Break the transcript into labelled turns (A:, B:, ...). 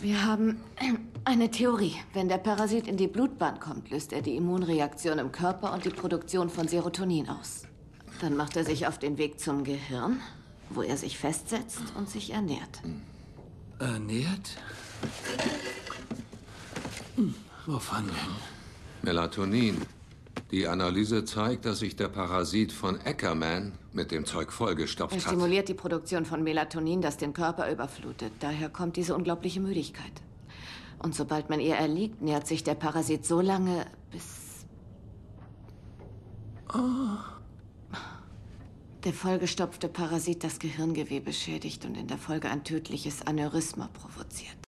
A: Wir haben eine Theorie. Wenn der Parasit in die Blutbahn kommt, löst er die Immunreaktion im Körper und die Produktion von Serotonin aus. Dann macht er sich auf den Weg zum Gehirn, wo er sich festsetzt und sich ernährt.
B: Ernährt? Wovon denn?
C: Melatonin. Die Analyse zeigt, dass sich der Parasit von Ackerman mit dem Zeug vollgestopft
A: Er
C: hat.
A: stimuliert die Produktion von Melatonin, das den Körper überflutet. Daher kommt diese unglaubliche Müdigkeit. Und sobald man ihr erliegt, nährt sich der Parasit so lange, bis der vollgestopfte Parasit das Gehirngewebe schädigt und in der Folge ein tödliches Aneurysma provoziert.